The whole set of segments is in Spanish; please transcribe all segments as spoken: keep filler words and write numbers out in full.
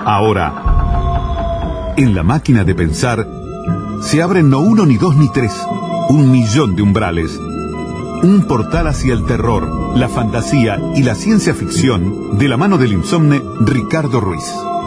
Ahora, en la máquina de pensar, se abren no uno, ni dos, ni tres, un millón de umbrales. Un portal hacia el terror, la fantasía y la ciencia ficción, de la mano del insomne Ricardo Ruiz.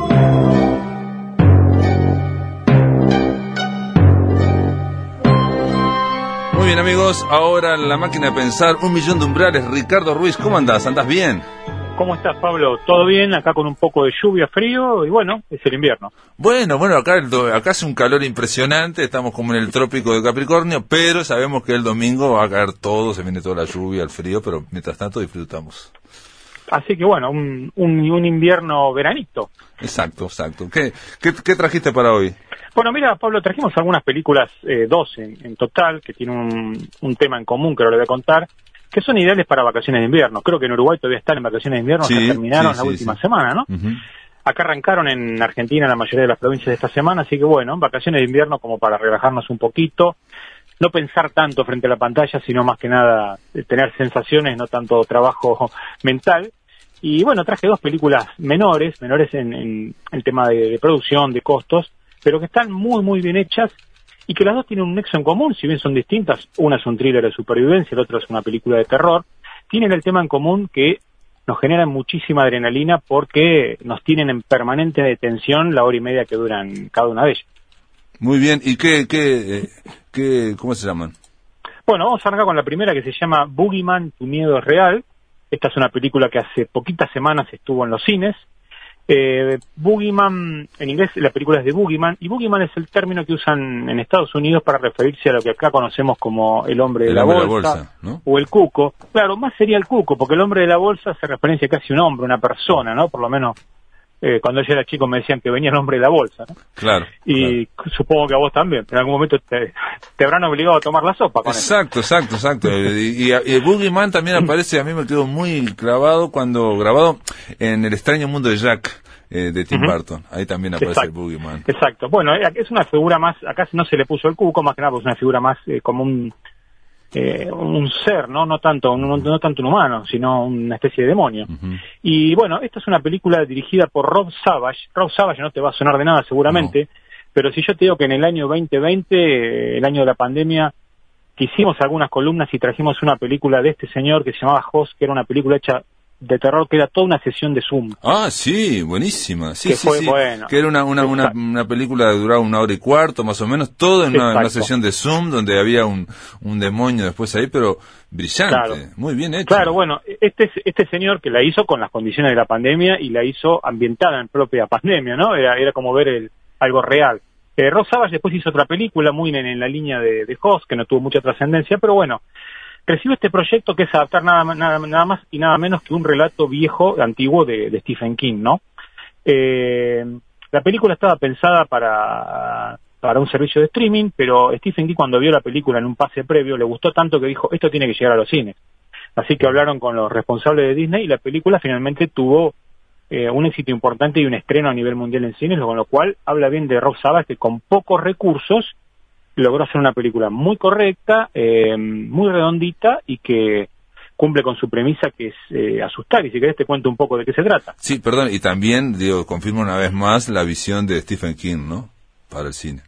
Muy bien, amigos, ahora en la máquina de pensar, un millón de umbrales. Ricardo Ruiz, ¿cómo andás? ¿Andás bien? ¿Cómo estás, Pablo? ¿Todo bien? Acá con un poco de lluvia, frío, y bueno, es el invierno. Bueno, bueno, acá, el do- acá hace un calor impresionante, estamos como en el trópico de Capricornio, pero sabemos que el domingo va a caer todo, se viene toda la lluvia, el frío, pero mientras tanto disfrutamos. Así que bueno, un, un, un invierno veranito. Exacto, exacto. ¿Qué, qué, qué trajiste para hoy? Bueno, mira, Pablo, trajimos algunas películas, eh, dos en, en total, que tienen un, un tema en común que ahora le voy a contar, que son ideales para vacaciones de invierno. Creo que en Uruguay todavía están en vacaciones de invierno, Sí, ya terminaron sí, la sí, última sí. semana, ¿no? Uh-huh. Acá arrancaron en Argentina, en la mayoría de las provincias de esta semana, así que bueno, vacaciones de invierno como para relajarnos un poquito, no pensar tanto frente a la pantalla, sino más que nada eh, tener sensaciones, no tanto trabajo mental. Y bueno, traje dos películas menores, menores en, en el tema de, de producción, de costos, pero que están muy, muy bien hechas y que las dos tienen un nexo en común, si bien son distintas. Una es un thriller de supervivencia, la otra es una película de terror. Tienen el tema en común que nos generan muchísima adrenalina porque nos tienen en permanente detención la hora y media que duran cada una de ellas. Muy bien, ¿y qué, qué, eh, qué, cómo se llaman? Bueno, vamos a arrancar con la primera, que se llama Boogeyman, tu miedo es real. Esta es una película que hace poquitas semanas estuvo en los cines. Eh, Boogeyman, en inglés la película es de Boogeyman, y Boogeyman es el término que usan en Estados Unidos para referirse a lo que acá conocemos como el hombre de, El la, hombre bolsa, de la bolsa, ¿no? o el cuco. Claro, más sería el cuco, porque el hombre de la bolsa hace referencia casi a un hombre, una persona, ¿no? Por lo menos eh, cuando yo era chico me decían que venía el hombre de la bolsa, ¿no? Claro. Y claro. supongo que a vos también, pero en algún momento te, te habrán obligado a tomar la sopa con eso. Exacto, exacto, exacto. Y, y, y el Boogeyman también aparece, a mí me quedó muy clavado cuando grabado en El extraño mundo de Jack, eh, de Tim uh-huh. Burton. Ahí también aparece Exacto. el Boogeyman. Exacto. Bueno, es una figura más, acá no se le puso el cuco, más que nada, pues es una figura más eh, como un eh, un ser, ¿no? No tanto, no, no tanto un humano, sino una especie de demonio. Uh-huh. Y bueno, esta es una película dirigida por Rob Savage. Rob Savage no te va a sonar de nada seguramente, no. Pero si yo te digo que en el año veinte veinte, el año de la pandemia, que hicimos algunas columnas y trajimos una película de este señor que se llamaba Host, que era una película hecha de terror, que era toda una sesión de Zoom. Ah, sí, buenísima. Sí, que sí, fue sí. Bueno. Que era una, una, una, una película que duraba una hora y cuarto, más o menos, todo en una, una sesión de Zoom, donde había un, un demonio después ahí, pero brillante, claro. Muy bien hecho. Claro, bueno, este, este señor que la hizo con las condiciones de la pandemia y la hizo ambientada en propia pandemia, ¿no? Era, era como ver el, algo real. Eh, Rob Savage después hizo otra película muy en, en la línea de, de Host, que no tuvo mucha trascendencia, pero bueno, recibe este proyecto que es adaptar nada, nada, nada más y nada menos que un relato viejo, antiguo de, de Stephen King, ¿no? Eh, la película estaba pensada para, para un servicio de streaming, pero Stephen King, cuando vio la película en un pase previo, le gustó tanto que dijo, esto tiene que llegar a los cines. Así que hablaron con los responsables de Disney y la película finalmente tuvo eh, un éxito importante y un estreno a nivel mundial en cines, con lo cual habla bien de Rob Savage, que con pocos recursos logró hacer una película muy correcta, eh, muy redondita y que cumple con su premisa, que es eh, asustar. Y si querés te cuento un poco de qué se trata. Sí, perdón, y también, digo, confirmo una vez más la visión de Stephen King, ¿no? Para el cine.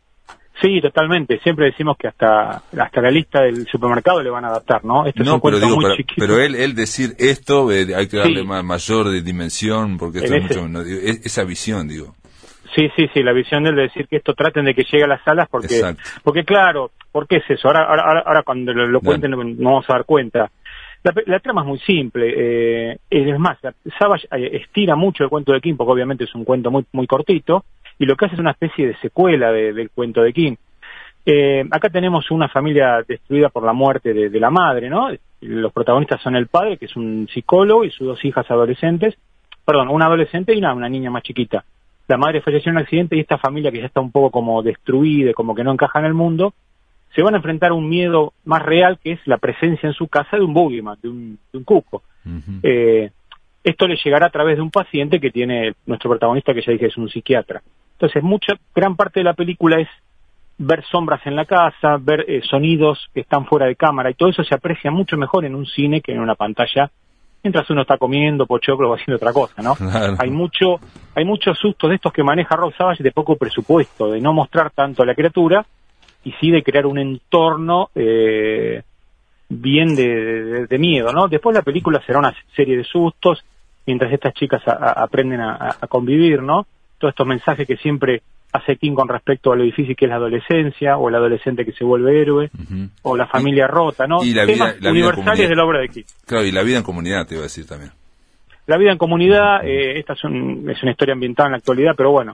Sí, totalmente. Siempre decimos que hasta hasta la lista del supermercado le van a adaptar, ¿no? Esto no, es un pero cuento digo, muy pero, chiquito. pero él él decir esto, eh, hay que darle Sí. más, mayor de dimensión, porque esto En es ese... mucho, no, digo, es, esa visión, digo. Sí, sí, sí, la visión de él de decir que esto traten de que llegue a las salas, porque, Exacto. porque claro, ¿por qué es eso? Ahora, ahora, ahora cuando lo, lo cuenten no. nos vamos a dar cuenta. La, la trama es muy simple, eh, es más, Savage estira mucho el cuento de King, porque obviamente es un cuento muy muy cortito, y lo que hace es una especie de secuela de, del cuento de King. Eh, acá tenemos una familia destruida por la muerte de, de la madre, ¿no? Los protagonistas son el padre, que es un psicólogo, y sus dos hijas adolescentes, perdón, una adolescente y una, una niña más chiquita. La madre falleció en un accidente y esta familia, que ya está un poco como destruida, como que no encaja en el mundo, se van a enfrentar a un miedo más real, que es la presencia en su casa de un boogeyman, de un, de un cuco. Uh-huh. Eh, esto le llegará a través de un paciente que tiene nuestro protagonista, que ya dije es un psiquiatra. Entonces, mucha gran parte de la película es ver sombras en la casa, ver eh, sonidos que están fuera de cámara, y todo eso se aprecia mucho mejor en un cine que en una pantalla mientras uno está comiendo pochoclo o haciendo otra cosa, ¿no? Claro. Hay mucho hay muchos sustos de estos que maneja Rob Savage de poco presupuesto, de no mostrar tanto a la criatura, y sí de crear un entorno eh, bien de, de, de miedo, ¿no? Después la película será una serie de sustos, mientras estas chicas a, a, aprenden a, a convivir, ¿no? Todos estos mensajes que siempre hace King con respecto a lo difícil que es la adolescencia, o el adolescente que se vuelve héroe, uh-huh. o la familia y, rota, ¿no? Y la Temas vida, la universales vida de la obra de King. Claro, y la vida en comunidad, te iba a decir también. La vida en comunidad, eh, esta es, un, es una historia ambientada en la actualidad, pero bueno.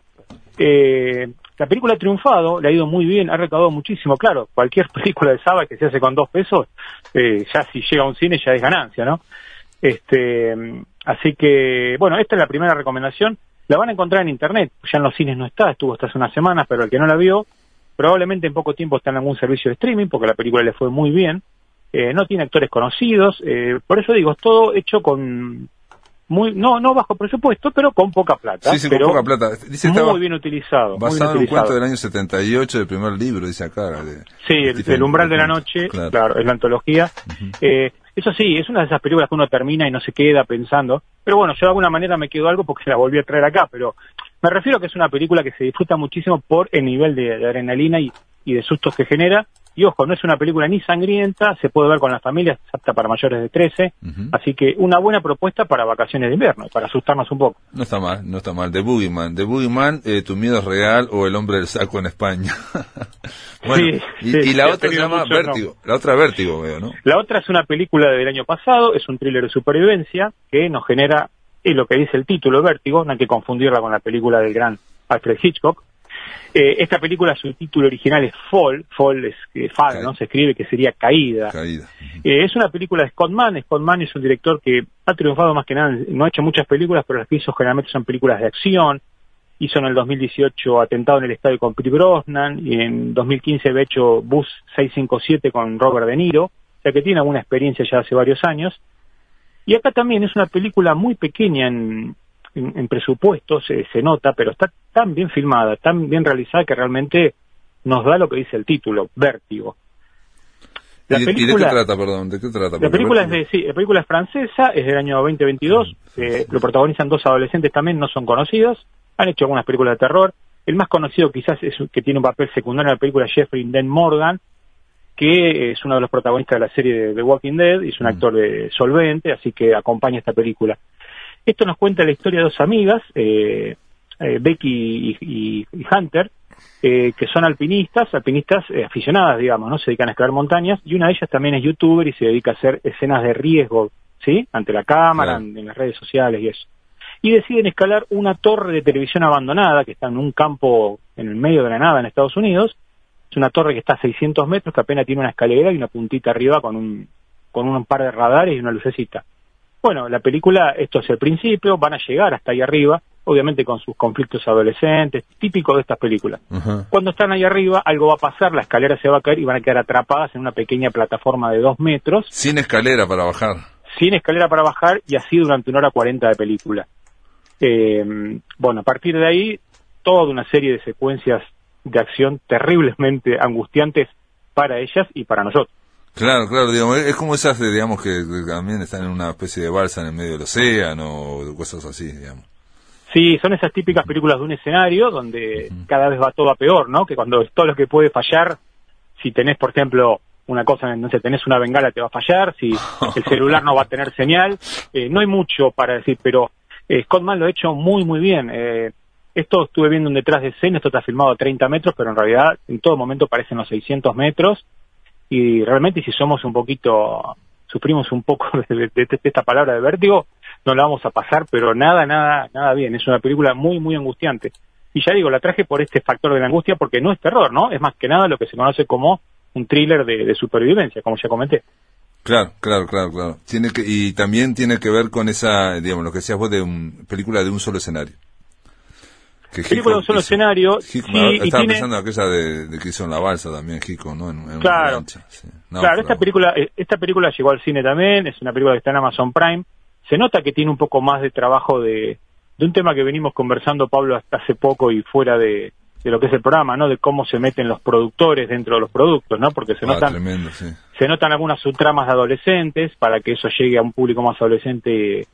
Eh, la película ha triunfado, le ha ido muy bien, ha recaudado muchísimo. Claro, cualquier película de Savage que se hace con dos pesos, eh, ya si llega a un cine ya es ganancia, ¿no? Este, así que, bueno, esta es la primera recomendación. La van a encontrar en internet, ya en los cines no está, estuvo hasta hace unas semanas, pero el que no la vio, probablemente en poco tiempo está en algún servicio de streaming, porque la película le fue muy bien. Eh, no tiene actores conocidos, eh, por eso digo, es todo hecho con... muy no no bajo presupuesto, pero con poca plata. Sí, sí, pero con poca plata. Dice muy estaba bien utilizado. Basado muy bien en un utilizado. cuento del año setenta y ocho del primer libro, dice acá. De, sí, el, el umbral de la noche, claro, claro es la antología. Uh-huh. Eh, eso sí, es una de esas películas que uno termina y no se queda pensando. Pero bueno, yo de alguna manera me quedo algo porque la volví a traer acá, pero me refiero a que es una película que se disfruta muchísimo por el nivel de, de adrenalina y, y de sustos que genera. Y ojo, no es una película ni sangrienta, se puede ver con las familias, es apta para mayores de trece, uh-huh. Así que una buena propuesta para vacaciones de invierno, para asustarnos un poco. No está mal, no está mal. The Boogeyman, The Boogeyman, eh, Tu miedo es real, o El hombre del saco en España. Bueno, sí, y, sí, y la sí, otra se llama Vértigo, no. La otra Vértigo, veo, ¿no? La otra es una película del año pasado, es un thriller de supervivencia que nos genera, es lo que dice el título, Vértigo, no hay que confundirla con la película del gran Alfred Hitchcock. Eh, esta película, su título original es Fall, Fall es eh, Fall, ¿no? Se escribe que sería Caída. Caída. Uh-huh. Eh, es una película de Scott Mann. Scott Mann es un director que ha triunfado más que nada, no ha hecho muchas películas, pero las que hizo generalmente son películas de acción. Hizo en el dos mil dieciocho Atentado en el Estadio con Pierce Brosnan, y en dos mil quince había hecho Bus seiscientos cincuenta y siete con Robert De Niro, o sea que tiene alguna experiencia ya hace varios años. Y acá también es una película muy pequeña en... En, en presupuesto se, se nota, pero está tan bien filmada, tan bien realizada que realmente nos da lo que dice el título, Vértigo. La ¿Y, película, ¿Y de qué trata, perdón? ¿De qué trata? La película, es de, sí, la película es francesa, es del año veinte veintidós, eh, lo protagonizan dos adolescentes también, no son conocidos, han hecho algunas películas de terror. El más conocido quizás es que tiene un papel secundario en la película, Jeffrey Dean Morgan, que es uno de los protagonistas de la serie de The Walking Dead, y es un mm. actor de solvente, así que acompaña esta película. Esto nos cuenta la historia de dos amigas, eh, eh, Becky y, y, y Hunter, eh, que son alpinistas, alpinistas eh, aficionadas, digamos, ¿no? Se dedican a escalar montañas, y una de ellas también es youtuber y se dedica a hacer escenas de riesgo, ¿sí? Ante la cámara, claro. en, en las redes sociales y eso. Y deciden escalar una torre de televisión abandonada que está en un campo en el medio de la nada en Estados Unidos. Es una torre que está a seiscientos metros, que apenas tiene una escalera y una puntita arriba con un, con un par de radares y una lucecita. Bueno, la película, esto es el principio, van a llegar hasta ahí arriba, obviamente con sus conflictos adolescentes, típico de estas películas. Uh-huh. Cuando están ahí arriba, algo va a pasar, la escalera se va a caer y van a quedar atrapadas en una pequeña plataforma de dos metros. Sin escalera para bajar. Sin escalera para bajar, y así durante una hora cuarenta de película. Eh, bueno, a partir de ahí, toda una serie de secuencias de acción terriblemente angustiantes para ellas y para nosotros. Claro, claro, digamos, es como esas, digamos, que también están en una especie de balsa en el medio del océano, o cosas así, digamos. Sí, son esas típicas películas de un escenario donde uh-huh. cada vez va todo a peor, ¿no? Que cuando todo lo que puede fallar, si tenés, por ejemplo, una cosa, no sé, tenés una bengala te va a fallar, si el celular no va a tener señal, eh, no hay mucho para decir, pero eh, Scott Mann lo ha hecho muy, muy bien. Eh, esto estuve viendo un detrás de escena, esto está filmado a treinta metros, pero en realidad en todo momento parecen los seiscientos metros. Y realmente si somos un poquito, sufrimos un poco de, de, de esta palabra de vértigo, no la vamos a pasar, pero nada, nada, nada bien. Es una película muy, muy angustiante. Y ya digo, la traje por este factor de la angustia porque no es terror, ¿no? Es más que nada lo que se conoce como un thriller de, de supervivencia, como ya comenté. Claro, claro, claro, claro. Tiene que, y también tiene que ver con esa, digamos, lo que decías vos de un, película de un solo escenario. Que película de un solo hizo, escenario. Hico, sí, estaba y tiene... pensando en aquella de, de que hizo en la balsa también, Hico, ¿no? En, en claro, una lancha, sí. no, claro pero... esta película esta película llegó al cine también, es una película que está en Amazon Prime. Se nota que tiene un poco más de trabajo de, de un tema que venimos conversando, Pablo, hasta hace poco y fuera de, de lo que es el programa, ¿no? De cómo se meten los productores dentro de los productos, ¿no? Porque se ah, notan tremendo, sí. se notan algunas subtramas de adolescentes para que eso llegue a un público más adolescente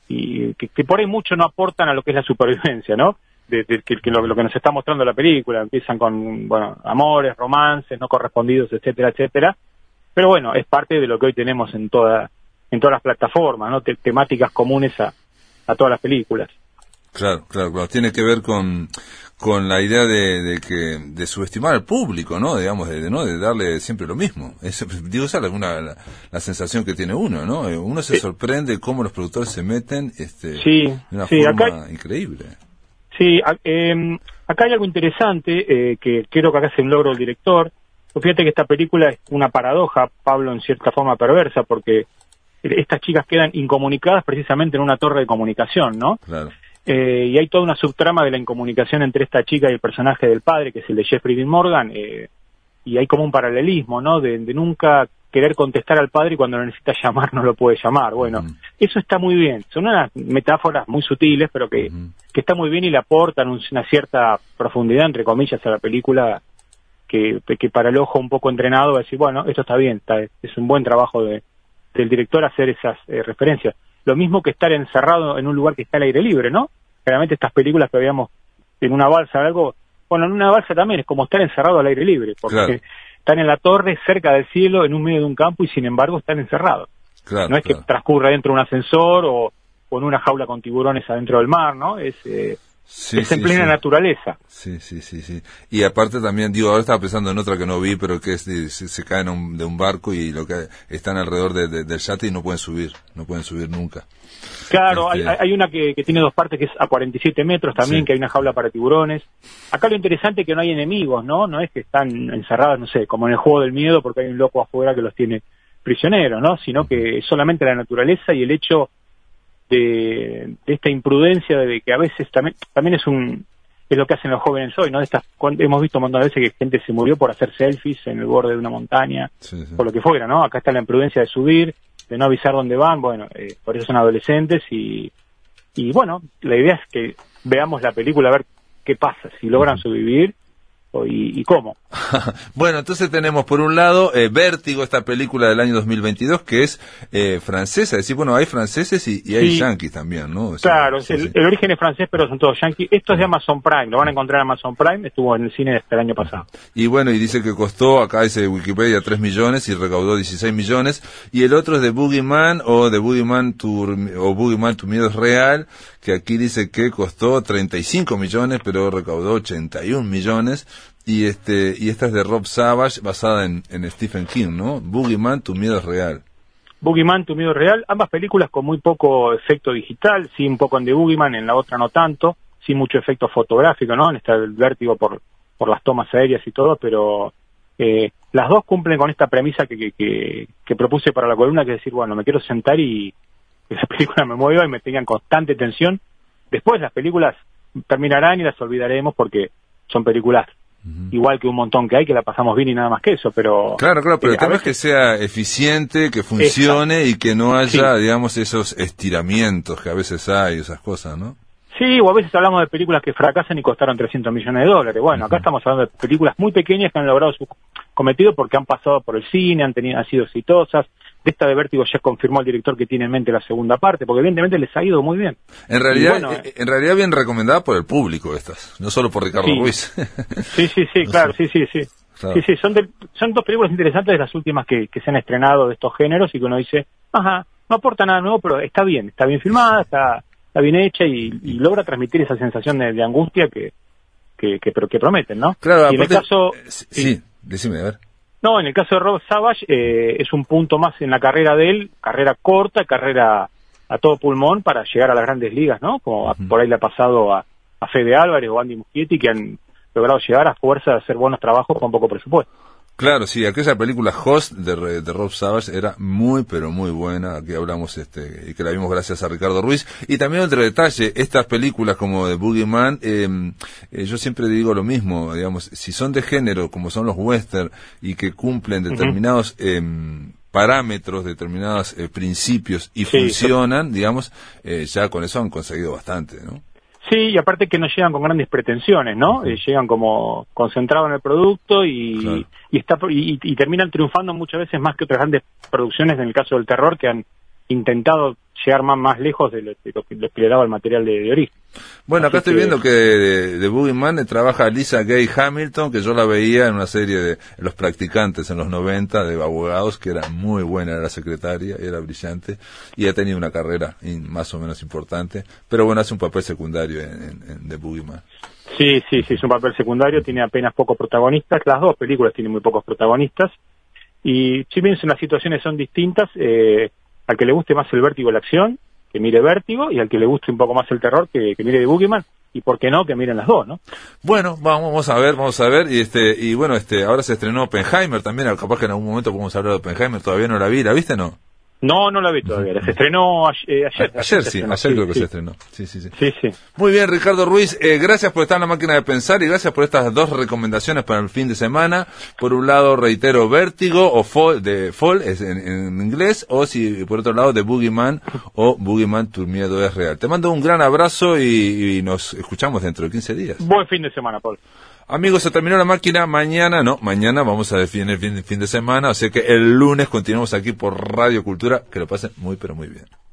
y que, que por ahí mucho no aportan a lo que es la supervivencia, ¿no? De, de, que, que lo, lo que nos está mostrando la película, empiezan con, bueno, amores, romances, no correspondidos, etcétera, etcétera, pero bueno, es parte de lo que hoy tenemos en toda, en todas las plataformas, ¿no? Te, temáticas comunes a, a todas las películas. Claro, claro, claro, tiene que ver con, con la idea de, de que, de subestimar al público, ¿no? Digamos, de, de no, de darle siempre lo mismo. Es, digo, esa es una, la, la sensación que tiene uno, ¿no? Uno se sí. sorprende cómo los productores se meten, este, sí, de una sí, forma acá, increíble. Sí, eh, acá hay algo interesante, eh, que creo que acá es un logro del director. Fíjate que esta película es una paradoja, Pablo, en cierta forma perversa, porque estas chicas quedan incomunicadas precisamente en una torre de comunicación, ¿no? Claro. Eh, y hay toda una subtrama de la incomunicación entre esta chica y el personaje del padre, que es el de Jeffrey Dean Morgan, eh, y hay como un paralelismo, ¿no? De, de nunca querer contestar al padre y cuando lo necesita llamar no lo puede llamar. Bueno, uh-huh. Eso está muy bien. Son unas metáforas muy sutiles, pero que, uh-huh. que está muy bien y le aportan una cierta profundidad, entre comillas, a la película, que, que para el ojo un poco entrenado va a decir, bueno, esto está bien, está, es un buen trabajo de, del director hacer esas eh, referencias. Lo mismo que estar encerrado en un lugar que está al aire libre, ¿no? Generalmente estas películas que veíamos en una balsa o algo, bueno, en una balsa también es como estar encerrado al aire libre, porque claro. Están en la torre, cerca del cielo, en un medio de un campo y sin embargo están encerrados. Claro, no es claro. que transcurra dentro de un ascensor o, o en una jaula con tiburones adentro del mar, ¿no? Es, eh, sí, es en sí, plena sí. naturaleza. Sí, sí, sí, sí. Y aparte también, digo, ahora estaba pensando en otra que no vi, pero que es de, se, se caen un, de un barco y lo que están alrededor de, de, del yate y no pueden subir, no pueden subir nunca. Claro, este... hay, hay una que, que tiene dos partes, que es a cuarenta y siete metros también, sí. Que hay una jaula para tiburones. Acá lo interesante es que no hay enemigos, ¿no? No es que están encerrados, no sé, como en el juego del miedo, porque hay un loco afuera que los tiene prisioneros, ¿no? Sino que solamente la naturaleza y el hecho de, de esta imprudencia de que a veces también también es un es lo que hacen los jóvenes hoy, ¿no? De estas, hemos visto un montón de veces que gente se murió por hacer selfies en el borde de una montaña, sí, sí. Por lo que fuera, ¿no? Acá está la imprudencia de subir, de no avisar dónde van, bueno, eh, por eso son adolescentes y, y bueno, la idea es que veamos la película a ver qué pasa, si logran sobrevivir y, y cómo. Bueno, entonces tenemos por un lado eh, Vértigo, esta película del año dos mil veintidós que es eh, francesa, es decir, bueno, hay franceses y, y hay sí. yanquis también, ¿no? O sea, claro, sí, el, sí. el origen es francés, pero son todos yanquis. Esto es de Amazon Prime, lo van a encontrar en Amazon Prime, estuvo en el cine hasta el año pasado. Y bueno, y dice que costó, acá dice Wikipedia, tres millones y recaudó dieciséis millones, y el otro es de Boogeyman o de Boogeyman tu, o Boogeyman tu miedo es real, que aquí dice que costó treinta y cinco millones, pero recaudó ochenta y un millones. Y este y esta es de Rob Savage, basada en, en Stephen King, ¿no? Boogeyman, tu miedo es real. Boogeyman, tu miedo es real. Ambas películas con muy poco efecto digital, sí un poco en The Boogeyman, en la otra no tanto, sí mucho efecto fotográfico, ¿no? En esta el vértigo por por las tomas aéreas y todo, pero eh, las dos cumplen con esta premisa que, que, que, que propuse para la columna, que es decir, bueno, me quiero sentar y que la película me mueva y me tenga en constante tensión. Después las películas terminarán y las olvidaremos porque son películas uh-huh. igual que un montón que hay, que la pasamos bien y nada más que eso, pero... Claro, claro, pero eh, el tema veces... es que sea eficiente, que funcione Exacto. Y que no haya, sí. digamos, esos estiramientos que a veces hay, esas cosas, ¿no? Sí, o a veces hablamos de películas que fracasan y costaron trescientos millones de dólares. Bueno, uh-huh. acá estamos hablando de películas muy pequeñas que han logrado su cometido porque han pasado por el cine, han tenido, han sido exitosas. De esta de Vértigo ya confirmó el director que tiene en mente la segunda parte, porque evidentemente les ha ido muy bien. En realidad, bueno, eh, en realidad bien recomendada por el público estas, no solo por Ricardo sí. Ruiz. Sí, sí, sí, no claro, sé. sí, sí, sí. Claro. Sí, sí, son, de, son dos películas interesantes de las últimas que, que se han estrenado de estos géneros y que uno dice, ajá, no aporta nada nuevo, pero está bien, está bien filmada, está, está bien hecha y, y logra transmitir esa sensación de, de angustia que, que, que, que prometen, ¿no? Claro, y en el caso... Sí, sí, decime, a ver. No, en el caso de Rob Savage eh, es un punto más en la carrera de él, carrera corta, carrera a todo pulmón para llegar a las grandes ligas, ¿no? Como a, uh-huh. por ahí le ha pasado a, a Fede Álvarez o Andy Muschietti, que han logrado llegar a fuerza de hacer buenos trabajos con poco presupuesto. Claro, sí, aquella película Host de, de Rob Savage era muy, pero muy buena. Aquí hablamos, este, y que la vimos gracias a Ricardo Ruiz. Y también otro detalle, estas películas como de Boogeyman, eh, eh, yo siempre digo lo mismo, digamos, si son de género, como son los western, y que cumplen determinados uh-huh. eh, parámetros, determinados eh, principios, y sí, funcionan, sí. digamos, eh, ya con eso han conseguido bastante, ¿no? Sí, y aparte que no llegan con grandes pretensiones, ¿no? Uh-huh. Eh, llegan como concentrados en el producto y, claro. y, está, y, y terminan triunfando muchas veces más que otras grandes producciones, en el caso del terror, que han intentado llegar más, más lejos de lo, de lo, que, lo que le daba el material de, de origen. Bueno, acá Así estoy que... viendo que de, de Boogeyman trabaja Lisa Gay Hamilton, que yo la veía en una serie de Los Practicantes en los noventa, de abogados, que era muy buena, era secretaria, era brillante, y ha tenido una carrera in, más o menos importante, pero bueno, hace un papel secundario en, en, en The Boogeyman. Sí, sí, sí, es un papel secundario, tiene apenas pocos protagonistas, las dos películas tienen muy pocos protagonistas, y si bien las situaciones son distintas, eh, al que le guste más el vértigo la acción, que mire Vértigo, y al que le guste un poco más el terror, que, que mire The Boogeyman, y por qué no, que miren las dos, ¿no? Bueno, vamos, vamos a ver, vamos a ver, y este, y bueno, este, ahora se estrenó Oppenheimer también, capaz que en algún momento podemos hablar de Oppenheimer, todavía no la vi, ¿la viste o no? No, no la vi todavía. Se estrenó ayer. Ayer, a, ayer sí, estrenó, ayer sí, creo que sí. se estrenó. Sí, sí, sí. Sí, sí. Muy bien, Ricardo Ruiz. Eh, gracias por estar en la máquina de pensar y gracias por estas dos recomendaciones para el fin de semana. Por un lado, reitero, Vértigo o Fall, de Fall es en, en inglés, o si por otro lado, The Boogeyman o Boogeyman, tu miedo es real. Te mando un gran abrazo y, y nos escuchamos dentro de quince días. Buen fin de semana, Paul. Amigos, se terminó la máquina. Mañana, no, mañana vamos a definir el fin, fin de semana. Así que el lunes continuamos aquí por Radio Cultura. Que lo pasen muy, pero muy bien.